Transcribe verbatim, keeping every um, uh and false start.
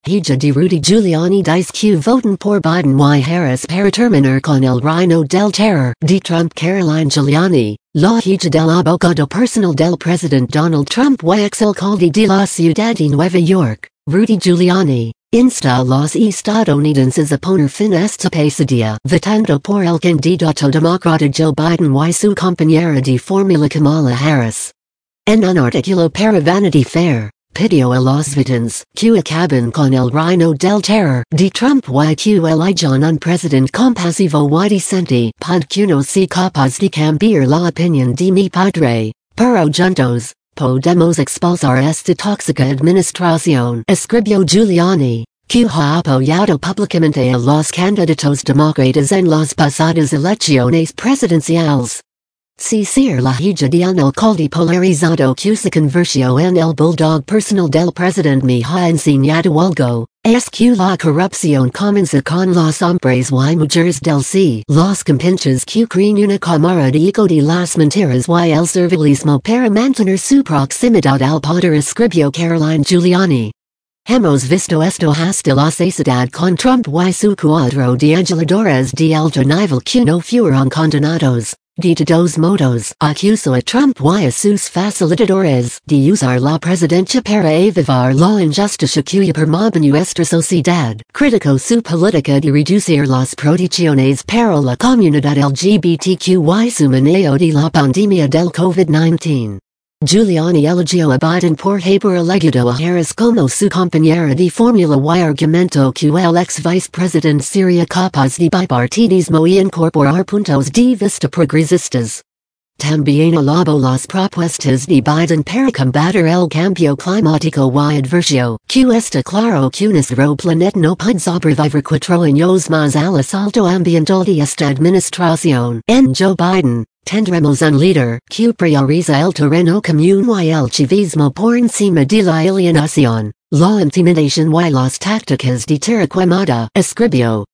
Hija di Rudy Giuliani dice Q voten por Biden y Harris para terminar con el reino del terror de Trump. Caroline Giuliani, la hija del abogado personal del presidente Donald Trump y ex alcalde de la ciudad de Nueva York, Rudy Giuliani, insta a los estadounidenses a poner fin a esta pesadilla votando por el candidato demócrata Joe Biden y su compañera de fórmula Kamala Harris. En un artículo para Vanity Fair, pidió a los votantes que acaben con el reino del terror de Trump y que elijan un presidente compasivo y decente. Pod que no sea capaz de cambiar la opinión de mi padre, pero juntos podemos expulsar esta tóxica administración, escribió Giuliani, que ha apoyado públicamente a los candidatos demócratas en las pasadas elecciones presidenciales. Si ser la hija de un alcalde polarizado que se convirtió en el bulldog personal del presidente me ha enseñado algo, es que la corrupción comienza con los hombres y mujeres del sí. Los compinches que creen una cámara de eco de las mentiras y el servilismo para mantener su proximidad al poder, escribió Caroline Giuliani. Hemos visto esto hasta la saciedad con Trump y su cuadro de agiladores de alto nivel que no fueron condenados. De todos modos, acusó a Trump y a sus facilitadores de usar la presidencia para evitar la injusticia que permea nuestra sociedad. Criticó su política de reducir las protecciones para la comunidad L G B T Q y su manejo de la pandemia del COVID diecinueve. Giuliani elogió a Biden por haber elegido a Harris como su compañera de fórmula y argumentó que el ex vicepresidente sería capaz de bipartidismo y incorporar puntos de vista progresistas. También alabó las propuestas de Biden para combatir el cambio climático y advirtió que está claro que nuestro planeta no puede sobrevivir cuatro años más al asalto ambiental de esta administración. En Joe Biden, tendremos un líder que prioriza el terreno común y el civismo por encima de la alienación, la intimidación y las tácticas de tierra quemada, escribió.